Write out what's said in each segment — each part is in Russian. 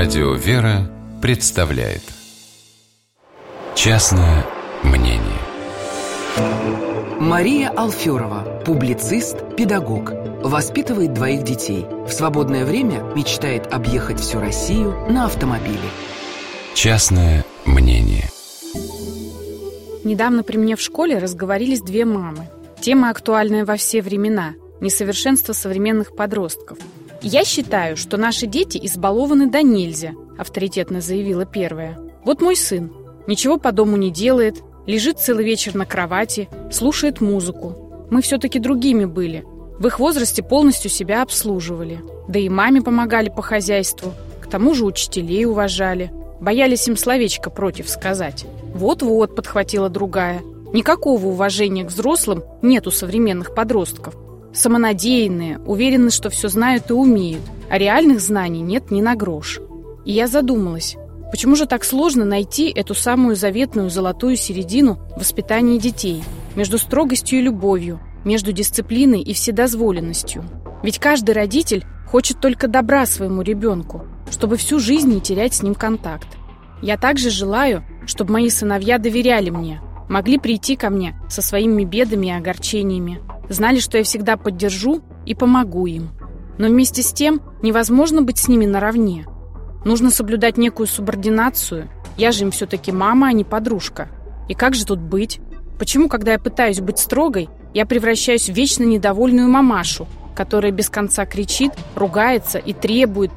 Радио «Вера» представляет «Частное мнение». Мария Алферова, публицист, педагог. Воспитывает 2 детей. В свободное время мечтает объехать всю Россию на автомобиле. «Частное мнение». Недавно при мне в школе разговорились 2 мамы. Тема актуальная во все времена – несовершенство современных подростков. «Я считаю, что наши дети избалованы до нельзя», – авторитетно заявила первая. «Вот мой сын. Ничего по дому не делает, лежит целый вечер на кровати, слушает музыку. Мы все-таки другими были. В их возрасте полностью себя обслуживали. Да и маме помогали по хозяйству. К тому же учителей уважали. Боялись им словечко против сказать». «Вот-вот», — подхватила другая. «Никакого уважения к взрослым нет у современных подростков. Самонадеянные, уверены, что все знают и умеют, а реальных знаний нет ни на грош». И я задумалась, почему же так сложно найти эту самую заветную золотую середину в воспитании детей между строгостью и любовью, между дисциплиной и вседозволенностью? Ведь каждый родитель хочет только добра своему ребенку, чтобы всю жизнь не терять с ним контакт. Я также желаю, чтобы мои сыновья доверяли мне, могли прийти ко мне со своими бедами и огорчениями, знали, что я всегда поддержу и помогу им. Но вместе с тем невозможно быть с ними наравне. Нужно соблюдать некую субординацию. Я же им все-таки мама, а не подружка. И как же тут быть? Почему, когда я пытаюсь быть строгой, я превращаюсь в вечно недовольную мамашу, которая без конца кричит, ругается и требует?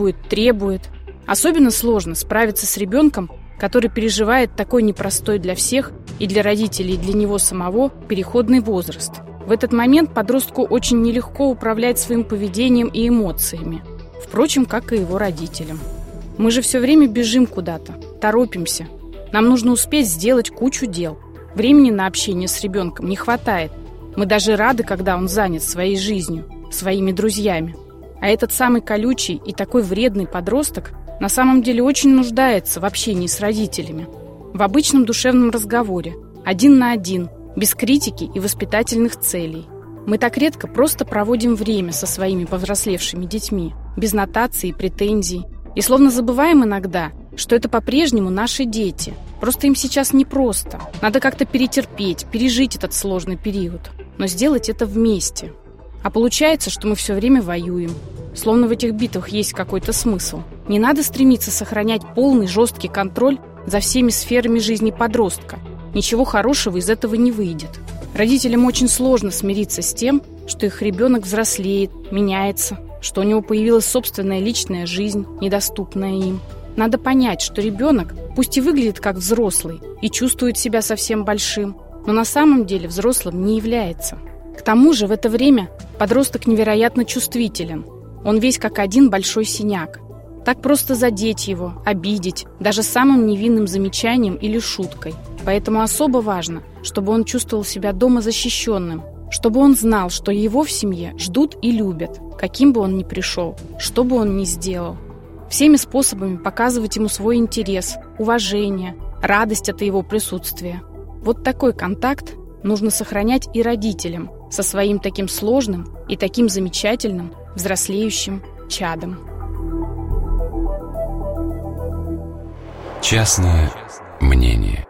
Особенно сложно справиться с ребенком, который переживает такой непростой для всех и для родителей, и для него самого переходный возраст. В этот момент подростку очень нелегко управлять своим поведением и эмоциями, впрочем, как и его родителям. Мы же все время бежим куда-то, торопимся. Нам нужно успеть сделать кучу дел. Времени на общение с ребенком не хватает. Мы даже рады, когда он занят своей жизнью, своими друзьями. А этот самый колючий и такой вредный подросток на самом деле очень нуждается в общении с родителями. В обычном душевном разговоре, 1 на 1, без критики и воспитательных целей. Мы так редко просто проводим время со своими повзрослевшими детьми, без нотаций и претензий. И словно забываем иногда, что это по-прежнему наши дети. Просто им сейчас непросто. Надо как-то перетерпеть, пережить этот сложный период. Но сделать это вместе. А получается, что мы все время воюем. Словно в этих битвах есть какой-то смысл. Не надо стремиться сохранять полный жесткий контроль за всеми сферами жизни подростка. Ничего хорошего из этого не выйдет. Родителям очень сложно смириться с тем, что их ребенок взрослеет, меняется, что у него появилась собственная личная жизнь, недоступная им. Надо понять, что ребенок, пусть и выглядит как взрослый и чувствует себя совсем большим, но на самом деле взрослым не является. К тому же в это время подросток невероятно чувствителен. Он весь как один большой синяк. Так просто задеть его, обидеть, даже самым невинным замечанием или шуткой. Поэтому особо важно, чтобы он чувствовал себя дома защищенным, чтобы он знал, что его в семье ждут и любят, каким бы он ни пришел, что бы он ни сделал. Всеми способами показывать ему свой интерес, уважение, радость от его присутствия. Вот такой контакт нужно сохранять и родителям со своим таким сложным и таким замечательным взрослеющим чадом. Частное мнение.